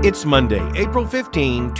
It's Monday, April 15,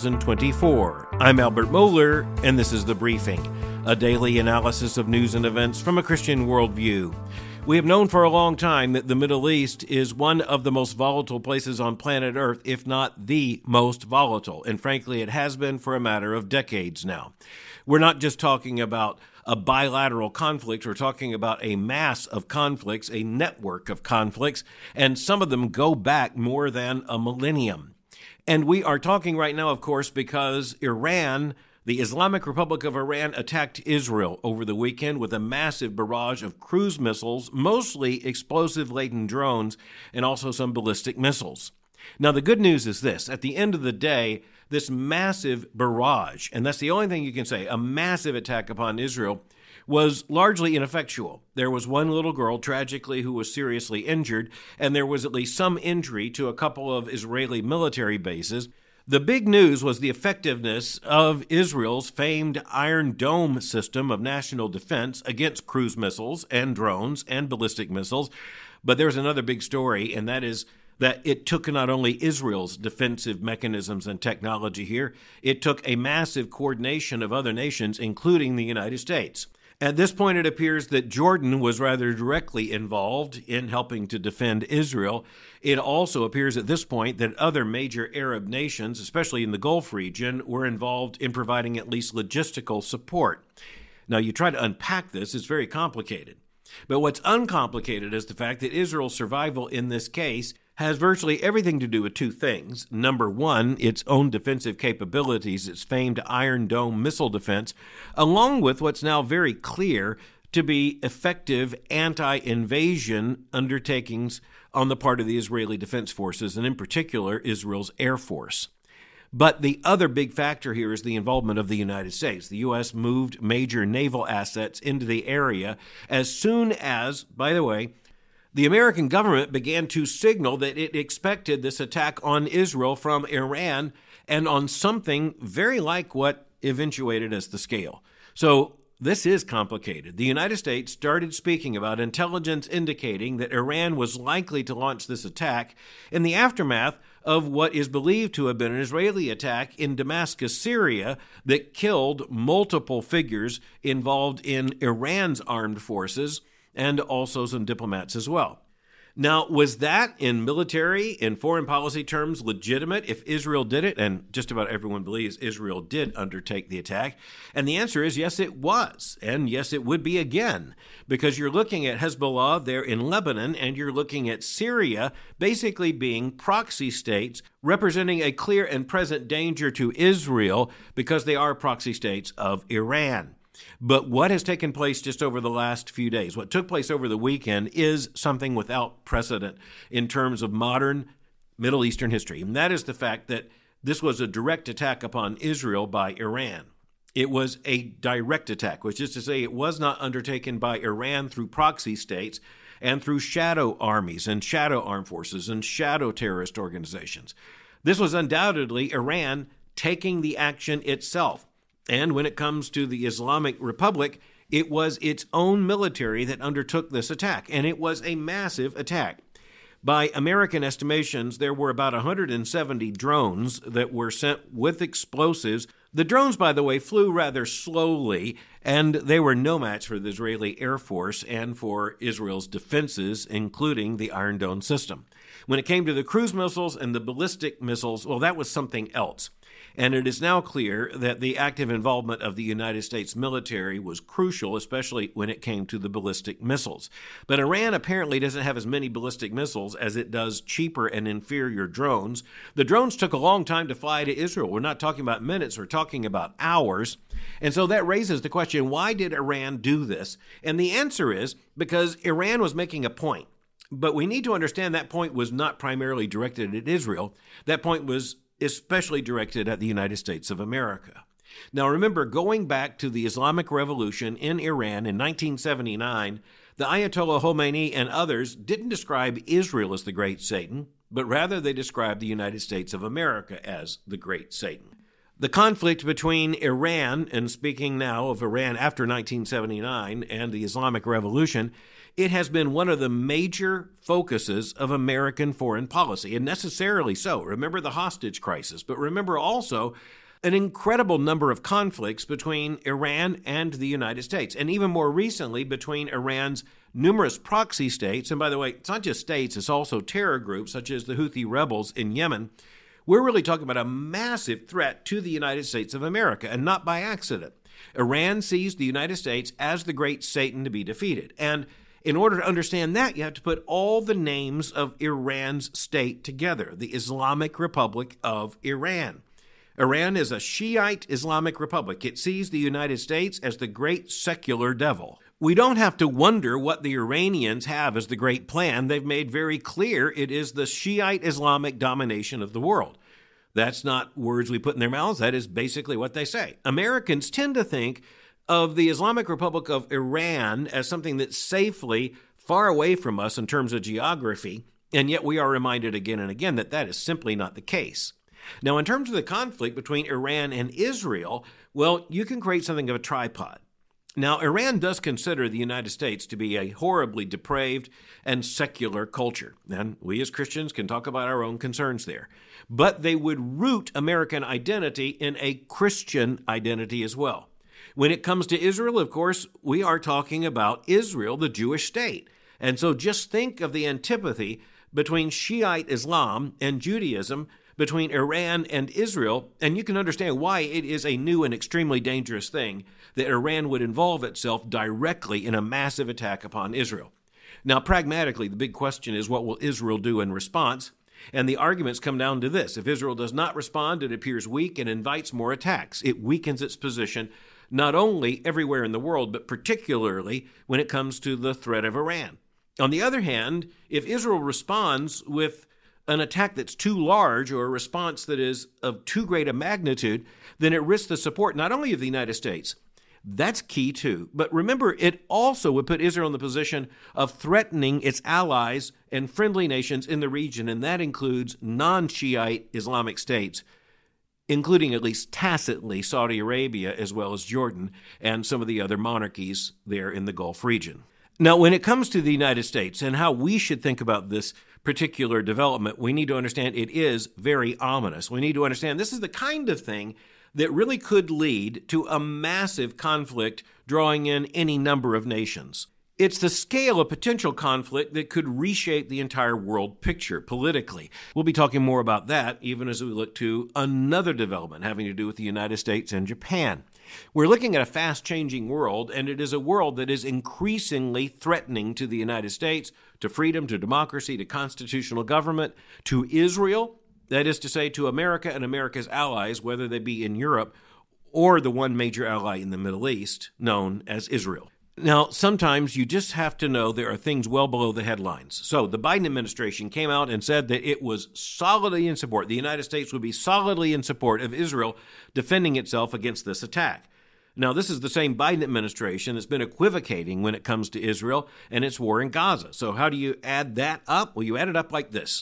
2024. I'm Albert Mohler, and this is The Briefing, a daily analysis of news and events from a Christian worldview. We have known for a long time that the Middle East is one of the most volatile places on planet Earth, if not the most volatile, and frankly, it has been for a matter of decades now. We're not just talking about a bilateral conflict, we're talking about a mass of conflicts, a network of conflicts, and some of them go back more than a millennium. And we are talking right now, of course, because Iran, the Islamic Republic of Iran, attacked Israel over the weekend with a massive barrage of cruise missiles, mostly explosive-laden drones, and also some ballistic missiles. Now, the good news is this. At the end of the day, this massive barrage, and that's the only thing you can say, a massive attack upon Israel, was largely ineffectual. There was one little girl, tragically, who was seriously injured, and there was at least some injury to a couple of Israeli military bases. The big news was the effectiveness of Israel's famed Iron Dome system of national defense against cruise missiles and drones and ballistic missiles. But there's another big story, and that is that it took not only Israel's defensive mechanisms and technology here, it took a massive coordination of other nations, including the United States. At this point, it appears that Jordan was rather directly involved in helping to defend Israel. It also appears at this point that other major Arab nations, especially in the Gulf region, were involved in providing at least logistical support. Now, you try to unpack this, it's very complicated. But what's uncomplicated is the fact that Israel's survival in this case has virtually everything to do with two things. Number one, its own defensive capabilities, its famed Iron Dome missile defense, along with what's now very clear to be effective anti-invasion undertakings on the part of the Israeli Defense Forces, and in particular, Israel's Air Force. But the other big factor here is the involvement of the United States. The U.S. moved major naval assets into the area as soon as, by the way, the American government began to signal that it expected this attack on Israel from Iran and on something very like what eventuated as the scale. So this is complicated. The United States started speaking about intelligence indicating that Iran was likely to launch this attack in the aftermath of what is believed to have been an Israeli attack in Damascus, Syria, that killed multiple figures involved in Iran's armed forces, and also some diplomats as well. Now, was that in military, in foreign policy terms, legitimate if Israel did it? And just about everyone believes Israel did undertake the attack. And the answer is yes, it was. And yes, it would be again, because you're looking at Hezbollah there in Lebanon, and you're looking at Syria basically being proxy states representing a clear and present danger to Israel because they are proxy states of Iran. But what has taken place just over the last few days, what took place over the weekend, is something without precedent in terms of modern Middle Eastern history. And that is the fact that this was a direct attack upon Israel by Iran. It was a direct attack, which is to say it was not undertaken by Iran through proxy states and through shadow armies and shadow armed forces and shadow terrorist organizations. This was undoubtedly Iran taking the action itself. And when it comes to the Islamic Republic, it was its own military that undertook this attack, and it was a massive attack. By American estimations, there were about 170 drones that were sent with explosives. The drones, by the way, flew rather slowly, and they were no match for the Israeli Air Force and for Israel's defenses, including the Iron Dome system. When it came to the cruise missiles and the ballistic missiles, well, that was something else. And it is now clear that the active involvement of the United States military was crucial, especially when it came to the ballistic missiles. But Iran apparently doesn't have as many ballistic missiles as it does cheaper and inferior drones. The drones took a long time to fly to Israel. We're not talking about minutes, we're talking about hours. And so that raises the question, why did Iran do this? And the answer is because Iran was making a point. But we need to understand that point was not primarily directed at Israel. That point was especially directed at the United States of America. Now remember, going back to the Islamic Revolution in Iran in 1979, the Ayatollah Khomeini and others didn't describe Israel as the Great Satan, but rather they described the United States of America as the Great Satan. The conflict between Iran, and speaking now of Iran after 1979, and the Islamic Revolution, It has been one of the major focuses of American foreign policy, and necessarily so. Remember the hostage crisis, but remember also an incredible number of conflicts between Iran and the United States, and even more recently between Iran's numerous proxy states. And by the way, it's not just states, it's also terror groups such as the Houthi rebels in Yemen. We're really talking about a massive threat to the United States of America, and not by accident. Iran sees the United States as the great Satan to be defeated. And in order to understand that, you have to put all the names of Iran's state together, the Islamic Republic of Iran. Iran is a Shiite Islamic republic. It sees the United States as the great secular devil. We don't have to wonder what the Iranians have as the great plan. They've made very clear it is the Shiite Islamic domination of the world. That's not words we put in their mouths. That is basically what they say. Americans tend to think of the Islamic Republic of Iran as something that's safely far away from us in terms of geography, and yet we are reminded again and again that that is simply not the case. Now, in terms of the conflict between Iran and Israel, well, you can create something of a tripod. Now, Iran does consider the United States to be a horribly depraved and secular culture, and we as Christians can talk about our own concerns there. But they would root American identity in a Christian identity as well. When it comes to Israel, of course, we are talking about Israel, the Jewish state. And so just think of the antipathy between Shiite Islam and Judaism, between Iran and Israel, and you can understand why it is a new and extremely dangerous thing that Iran would involve itself directly in a massive attack upon Israel. Now, pragmatically, the big question is, what will Israel do in response? And the arguments come down to this. If Israel does not respond, it appears weak and invites more attacks. It weakens its position not only everywhere in the world, but particularly when it comes to the threat of Iran. On the other hand, if Israel responds with an attack that's too large or a response that is of too great a magnitude, then it risks the support not only of the United States. That's key too. But remember, it also would put Israel in the position of threatening its allies and friendly nations in the region, and that includes non-Shiite Islamic states, including at least tacitly Saudi Arabia as well as Jordan and some of the other monarchies there in the Gulf region. Now, when it comes to the United States and how we should think about this particular development, we need to understand it is very ominous. We need to understand this is the kind of thing that really could lead to a massive conflict drawing in any number of nations. It's the scale of potential conflict that could reshape the entire world picture politically. We'll be talking more about that even as we look to another development having to do with the United States and Japan. We're looking at a fast-changing world, and it is a world that is increasingly threatening to the United States, to freedom, to democracy, to constitutional government, to Israel, that is to say, to America and America's allies, whether they be in Europe or the one major ally in the Middle East, known as Israel. Now, sometimes you just have to know there are things well below the headlines. So the Biden administration came out and said that it was solidly in support. The United States would be solidly in support of Israel defending itself against this attack. Now, this is the same Biden administration that's been equivocating when it comes to Israel and its war in Gaza. So how do you add that up? Well, you add it up like this.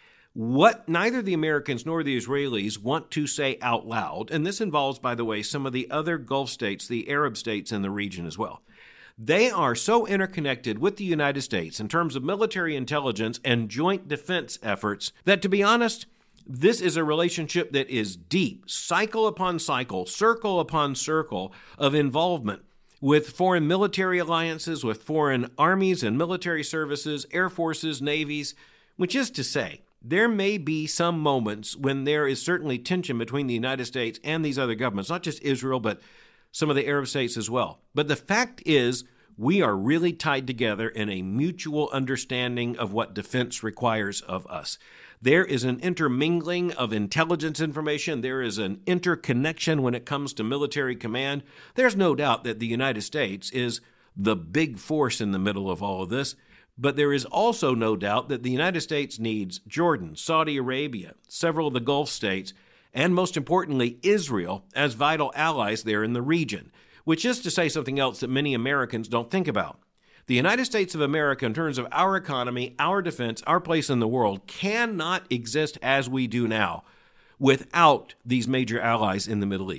What neither the Americans nor the Israelis want to say out loud, and this involves, by the way, some of the other Gulf states, the Arab states in the region as well. They are so interconnected with the United States in terms of military intelligence and joint defense efforts that, to be honest, this is a relationship that is deep, cycle upon cycle, circle upon circle of involvement with foreign military alliances, with foreign armies and military services, air forces, navies, which is to say, there may be some moments when there is certainly tension between the United States and these other governments, not just Israel, but some of the Arab states as well. But the fact is, we are really tied together in a mutual understanding of what defense requires of us. There is an intermingling of intelligence information. There is an interconnection when it comes to military command. There's no doubt that the United States is the big force in the middle of all of this. But there is also no doubt that the United States needs Jordan, Saudi Arabia, several of the Gulf states, and most importantly, Israel as vital allies there in the region, which is to say something else that many Americans don't think about. The United States of America, in terms of our economy, our defense, our place in the world, cannot exist as we do now without these major allies in the Middle East.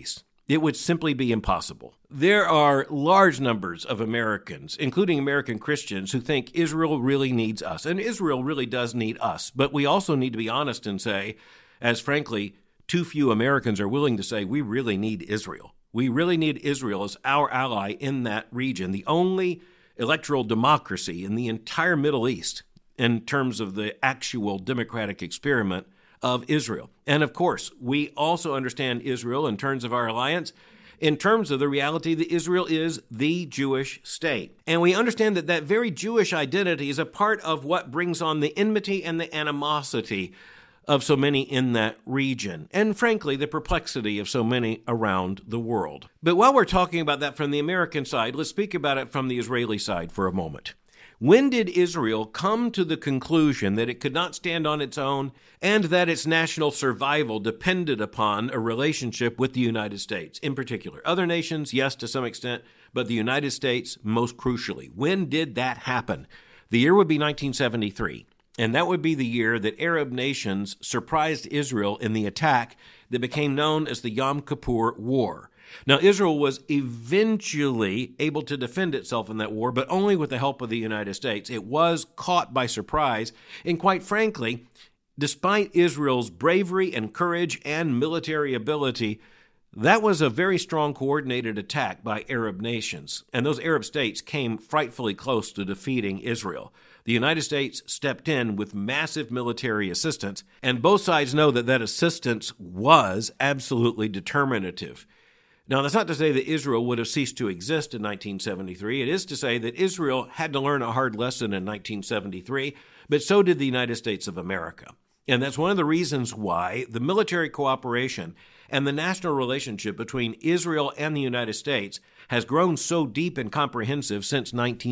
It would simply be impossible. There are large numbers of Americans, including American Christians, who think Israel really needs us. And Israel really does need us. But we also need to be honest and say, as frankly, too few Americans are willing to say, we really need Israel. We really need Israel as our ally in that region, the only electoral democracy in the entire Middle East in terms of the actual democratic experiment of Israel. And of course, we also understand Israel in terms of our alliance, in terms of the reality that Israel is the Jewish state. And we understand that that very Jewish identity is a part of what brings on the enmity and the animosity of so many in that region, and frankly, the perplexity of so many around the world. But while we're talking about that from the American side, let's speak about it from the Israeli side for a moment. When did Israel come to the conclusion that it could not stand on its own and that its national survival depended upon a relationship with the United States in particular? Other nations, yes, to some extent, but the United States most crucially. When did that happen? The year would be 1973, and that would be the year that Arab nations surprised Israel in the attack that became known as the Yom Kippur War. Now, Israel was eventually able to defend itself in that war, but only with the help of the United States. It was caught by surprise, and quite frankly, despite Israel's bravery and courage and military ability, that was a very strong coordinated attack by Arab nations, and those Arab states came frightfully close to defeating Israel. The United States stepped in with massive military assistance, and both sides know that that assistance was absolutely determinative. Now, that's not to say that Israel would have ceased to exist in 1973. It is to say that Israel had to learn a hard lesson in 1973, but so did the United States of America. And that's one of the reasons why the military cooperation and the national relationship between Israel and the United States has grown so deep and comprehensive since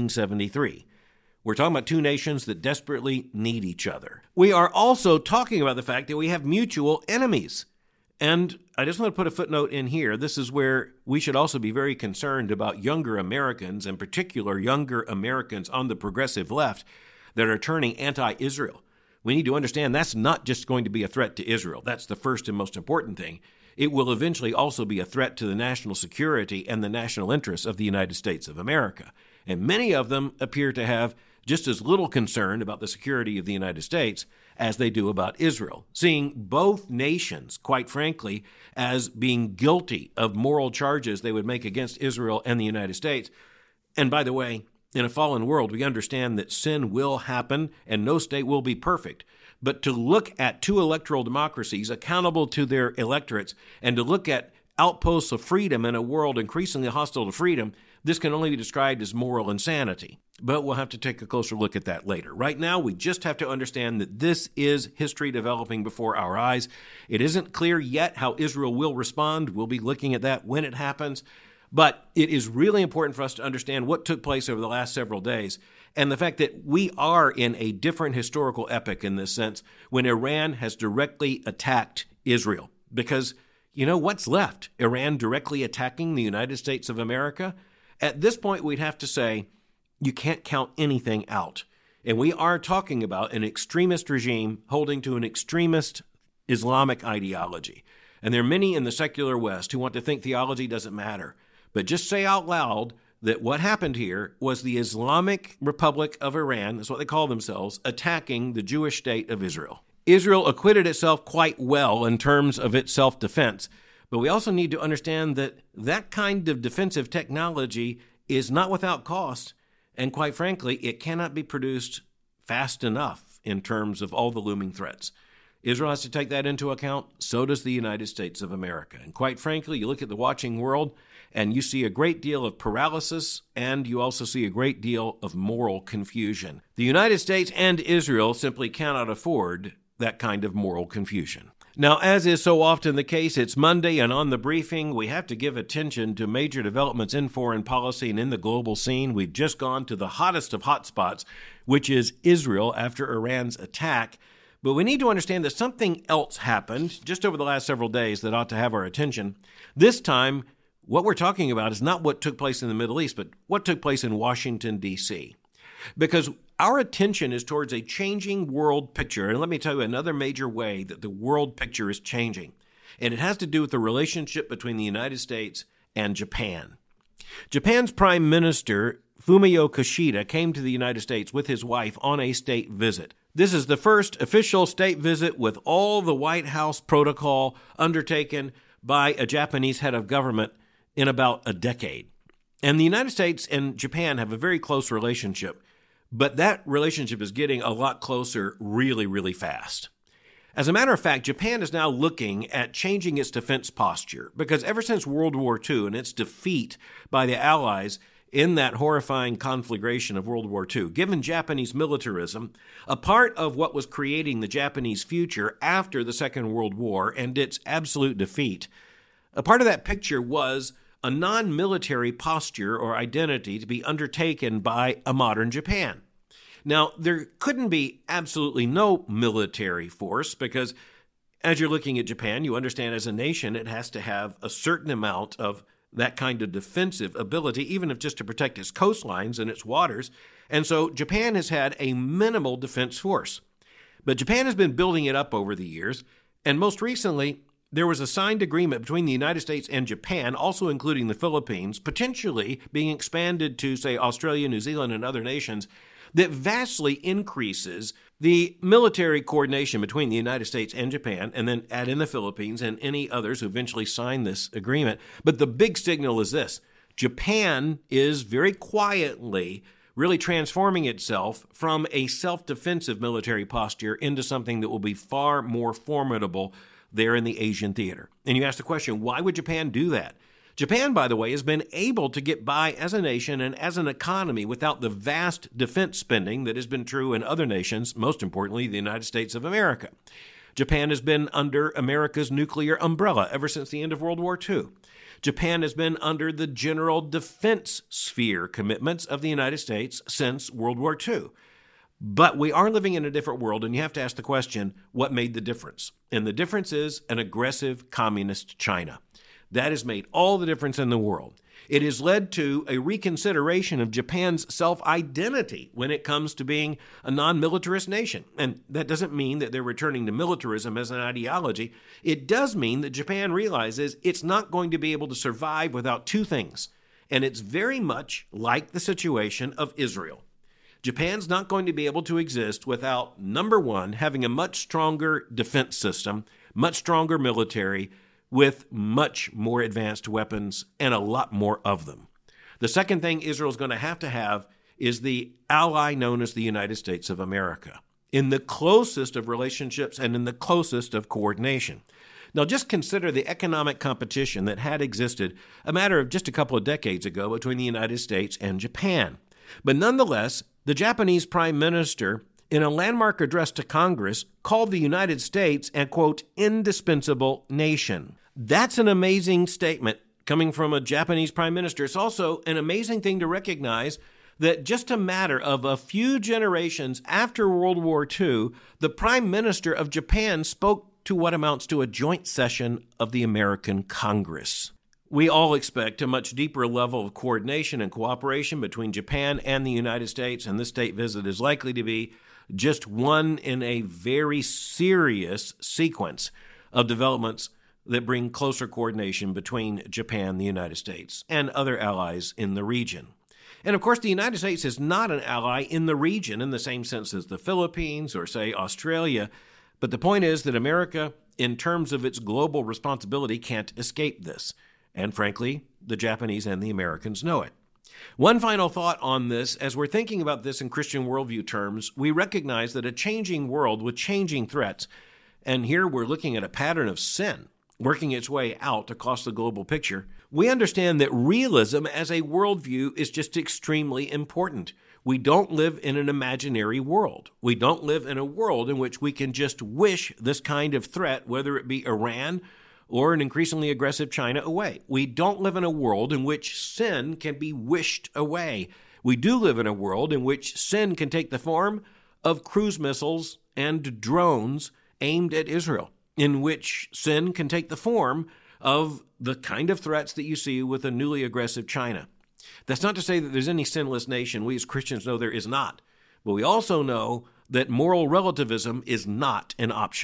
1973. We're talking about two nations that desperately need each other. We are also talking about the fact that we have mutual enemies. And I just want to put a footnote in here. This is where we should also be very concerned about younger Americans, in particular younger Americans on the progressive left that are turning anti-Israel. We need to understand that's not just going to be a threat to Israel. That's the first and most important thing. It will eventually also be a threat to the national security and the national interests of the United States of America. And many of them appear to have just as little concern about the security of the United States as they do about Israel, seeing both nations, quite frankly, as being guilty of moral charges they would make against Israel and the United States. And by the way, in a fallen world, we understand that sin will happen and no state will be perfect. But to look at two electoral democracies accountable to their electorates and to look at outposts of freedom in a world increasingly hostile to freedom, this can only be described as moral insanity. But we'll have to take a closer look at that later. Right now, we just have to understand that this is history developing before our eyes. It isn't clear yet how Israel will respond. We'll be looking at that when it happens. But it is really important for us to understand what took place over the last several days and the fact that we are in a different historical epoch in this sense when Iran has directly attacked Israel. Because, you know, what's left? Iran directly attacking the United States of America? At this point, we'd have to say, you can't count anything out. And we are talking about an extremist regime holding to an extremist Islamic ideology. And there are many in the secular West who want to think theology doesn't matter. But just say out loud that what happened here was the Islamic Republic of Iran, that's what they call themselves, attacking the Jewish state of Israel. Israel acquitted itself quite well in terms of its self-defense. But we also need to understand that that kind of defensive technology is not without cost. And quite frankly, it cannot be produced fast enough in terms of all the looming threats. Israel has to take that into account. So does the United States of America. And quite frankly, you look at the watching world and you see a great deal of paralysis and you also see a great deal of moral confusion. The United States and Israel simply cannot afford that kind of moral confusion. Now, as is so often the case, it's Monday, and on the briefing, we have to give attention to major developments in foreign policy and in the global scene. We've just gone to the hottest of hotspots, which is Israel after Iran's attack. But we need to understand that something else happened just over the last several days that ought to have our attention. This time, what we're talking about is not what took place in the Middle East, but what took place in Washington, D.C. Because our attention is towards a changing world picture. And let me tell you another major way that the world picture is changing. and it has to do with the relationship between the United States and Japan. Japan's Prime Minister Fumio Kishida came to the United States with his wife on a state visit. This is the first official state visit with all the White House protocol undertaken by a Japanese head of government in about a decade. And the United States and Japan have a very close relationship, but that relationship is getting a lot closer really, really fast. As a matter of fact, Japan is now looking at changing its defense posture because ever since World War II and its defeat by the Allies in that horrifying conflagration of World War II, given Japanese militarism, a part of what was creating the Japanese future after the Second World War and its absolute defeat, a part of that picture was a non-military posture or identity to be undertaken by a modern Japan. Now, there couldn't be absolutely no military force because as you're looking at Japan, you understand as a nation it has to have a certain amount of that kind of defensive ability, even if just to protect its coastlines and its waters. And so Japan has had a minimal defense force. But Japan has been building it up over the years, and most recently, there was a signed agreement between the United States and Japan, also including the Philippines, potentially being expanded to, say, Australia, New Zealand, and other nations, that vastly increases the military coordination between the United States and Japan, and then add in the Philippines and any others who eventually sign this agreement. But the big signal is this: Japan is very quietly really transforming itself from a self-defensive military posture into something that will be far more formidable there in the Asian theater. And you ask the question, why would Japan do that? Japan, by the way, has been able to get by as a nation and as an economy without the vast defense spending that has been true in other nations, most importantly, the United States of America. Japan has been under America's nuclear umbrella ever since the end of World War II. Japan has been under the general defense sphere commitments of the United States since World War II. But we are living in a different world, and you have to ask the question, what made the difference? And the difference is an aggressive communist China. That has made all the difference in the world. It has led to a reconsideration of Japan's self-identity when it comes to being a non-militarist nation. And that doesn't mean that they're returning to militarism as an ideology. It does mean that Japan realizes it's not going to be able to survive without two things. And it's very much like the situation of Israel. Japan's not going to be able to exist without, number one, having a much stronger defense system, much stronger military, with much more advanced weapons and a lot more of them. The second thing Israel's going to have is the ally known as the United States of America, in the closest of relationships and in the closest of coordination. Now, just consider the economic competition that had existed a matter of just a couple of decades ago between the United States and Japan. But nonetheless, the Japanese Prime Minister, in a landmark address to Congress, called the United States a, quote, indispensable nation. That's an amazing statement coming from a Japanese prime minister. It's also an amazing thing to recognize that just a matter of a few generations after World War II, the Prime Minister of Japan spoke to what amounts to a joint session of the American Congress. We all expect a much deeper level of coordination and cooperation between Japan and the United States, and this state visit is likely to be just one in a very serious sequence of developments that bring closer coordination between Japan, the United States, and other allies in the region. And of course, the United States is not an ally in the region in the same sense as the Philippines or, say, Australia. But the point is that America, in terms of its global responsibility, can't escape this. And frankly, the Japanese and the Americans know it. One final thought on this: as we're thinking about this in Christian worldview terms, we recognize that a changing world with changing threats, and here we're looking at a pattern of sin working its way out across the global picture, we understand that realism as a worldview is just extremely important. We don't live in an imaginary world. We don't live in a world in which we can just wish this kind of threat, whether it be Iran or an increasingly aggressive China, away. We don't live in a world in which sin can be wished away. We do live in a world in which sin can take the form of cruise missiles and drones aimed at Israel, in which sin can take the form of the kind of threats that you see with a newly aggressive China. That's not to say that there's any sinless nation. We as Christians know there is not. But we also know that moral relativism is not an option.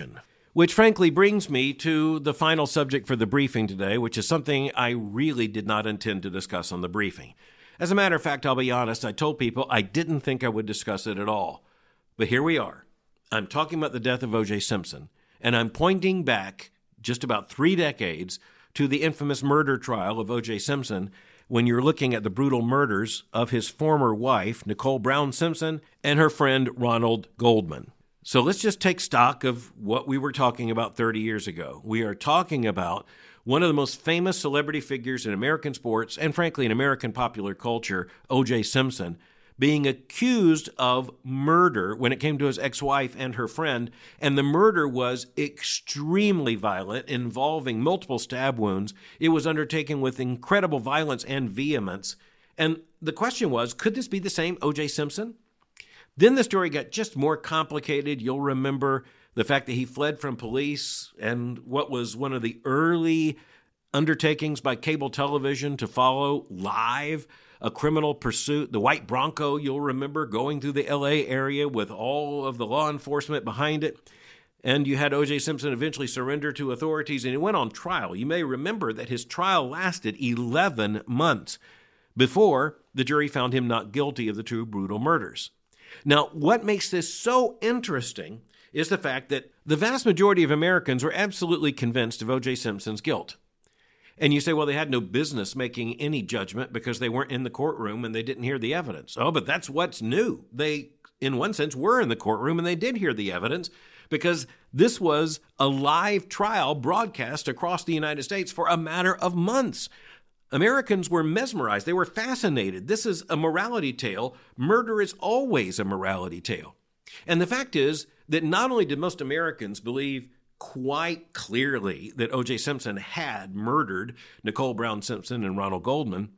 Which frankly brings me to the final subject for the briefing today, which is something I really did not intend to discuss on the briefing. As a matter of fact, I'll be honest, I told people I didn't think I would discuss it at all. But here we are. I'm talking about the death of O.J. Simpson, and I'm pointing back just about 3 decades to the infamous murder trial of O.J. Simpson when you're looking at the brutal murders of his former wife, Nicole Brown Simpson, and her friend Ronald Goldman. So let's just take stock of what we were talking about 30 years ago. We are talking about one of the most famous celebrity figures in American sports and, frankly, in American popular culture, O.J. Simpson, being accused of murder when it came to his ex-wife and her friend. And the murder was extremely violent, involving multiple stab wounds. It was undertaken with incredible violence and vehemence. And the question was, could this be the same O.J. Simpson? Then the story got just more complicated. You'll remember the fact that he fled from police and what was one of the early undertakings by cable television to follow live a criminal pursuit. The white Bronco, you'll remember, going through the L.A. area with all of the law enforcement behind it. And you had O.J. Simpson eventually surrender to authorities, and he went on trial. You may remember that his trial lasted 11 months before the jury found him not guilty of the 2 brutal murders. Now, what makes this so interesting is the fact that the vast majority of Americans were absolutely convinced of O.J. Simpson's guilt. And you say, well, they had no business making any judgment because they weren't in the courtroom and they didn't hear the evidence. Oh, but that's what's new. They, in one sense, were in the courtroom and they did hear the evidence because this was a live trial broadcast across the United States for a matter of months. Americans were mesmerized. They were fascinated. This is a morality tale. Murder is always a morality tale. And the fact is that not only did most Americans believe quite clearly that O.J. Simpson had murdered Nicole Brown Simpson and Ronald Goldman,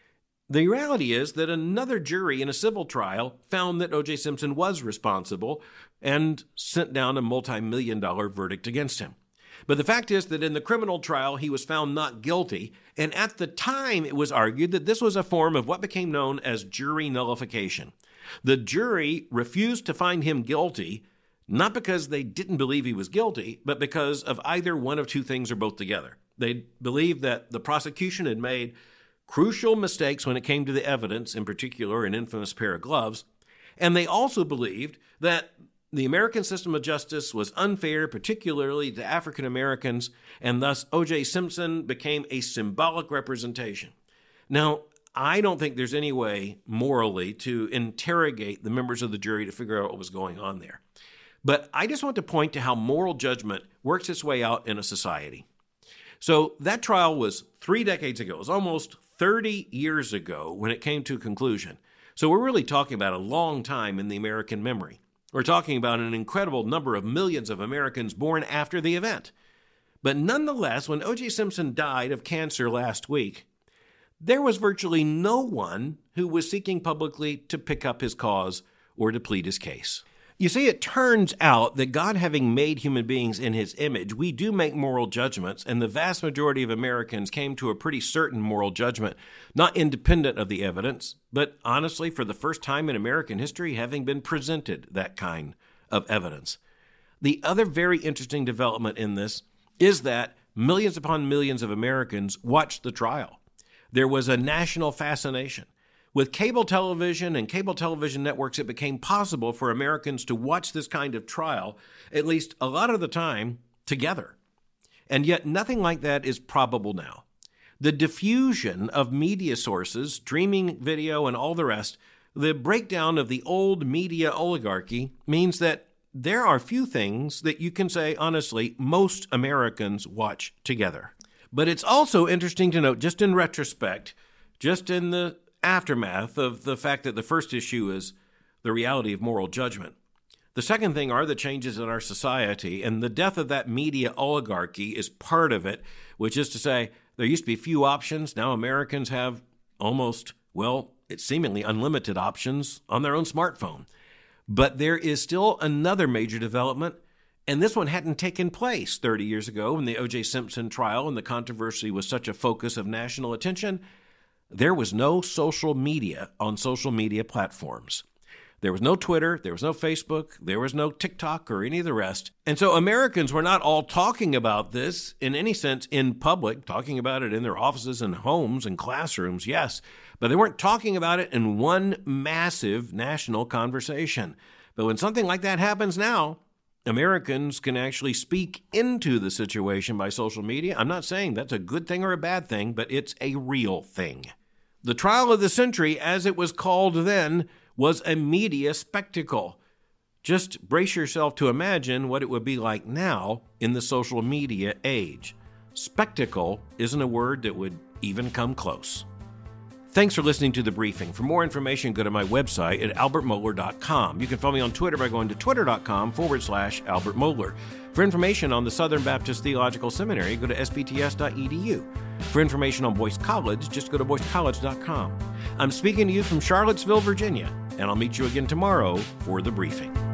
the reality is that another jury in a civil trial found that O.J. Simpson was responsible and sent down a multi-million-dollar verdict against him. But the fact is that in the criminal trial, he was found not guilty, and at the time it was argued that this was a form of what became known as jury nullification. The jury refused to find him guilty, not because they didn't believe he was guilty, but because of either one of 2 things or both together. They believed that the prosecution had made crucial mistakes when it came to the evidence, in particular an infamous pair of gloves, and they also believed that the American system of justice was unfair, particularly to African Americans, and thus O.J. Simpson became a symbolic representation. Now, I don't think there's any way morally to interrogate the members of the jury to figure out what was going on there. But I just want to point to how moral judgment works its way out in a society. So that trial was 3 decades ago. It was almost 30 years ago when it came to a conclusion. So we're really talking about a long time in the American memory. We're talking about an incredible number of millions of Americans born after the event. But nonetheless, when O.J. Simpson died of cancer last week, there was virtually no one who was seeking publicly to pick up his cause or to plead his case. You see, it turns out that God having made human beings in his image, we do make moral judgments, and the vast majority of Americans came to a pretty certain moral judgment, not independent of the evidence, but honestly, for the first time in American history, having been presented that kind of evidence. The other very interesting development in this is that millions upon millions of Americans watched the trial. There was a national fascination. With cable television and cable television networks, it became possible for Americans to watch this kind of trial, at least a lot of the time, together. And yet nothing like that is probable now. The diffusion of media sources, streaming video, and all the rest, the breakdown of the old media oligarchy means that there are few things that you can say, honestly, most Americans watch together. But it's also interesting to note, just in retrospect, just in the aftermath of the fact that the first issue is the reality of moral judgment. The second thing are the changes in our society, and the death of that media oligarchy is part of it, which is to say there used to be few options. Now Americans have almost, it's seemingly unlimited options on their own smartphone. But there is still another major development, and this one hadn't taken place 30 years ago when the O.J. Simpson trial and the controversy was such a focus of national attention. There was no social media on social media platforms. There was no Twitter, there was no Facebook, there was no TikTok or any of the rest. And so Americans were not all talking about this in any sense in public, talking about it in their offices and homes and classrooms, yes, but they weren't talking about it in one massive national conversation. But when something like that happens now, Americans can actually speak into the situation by social media. I'm not saying that's a good thing or a bad thing, but it's a real thing. The trial of the century, as it was called then, was a media spectacle. Just brace yourself to imagine what it would be like now in the social media age. Spectacle isn't a word that would even come close. Thanks for listening to The Briefing. For more information, go to my website at albertmohler.com. You can follow me on Twitter by going to twitter.com/Albert Mohler. For information on the Southern Baptist Theological Seminary, go to sbts.edu. For information on Boyce College, just go to boycecollege.com. I'm speaking to you from Charlottesville, Virginia, and I'll meet you again tomorrow for The Briefing.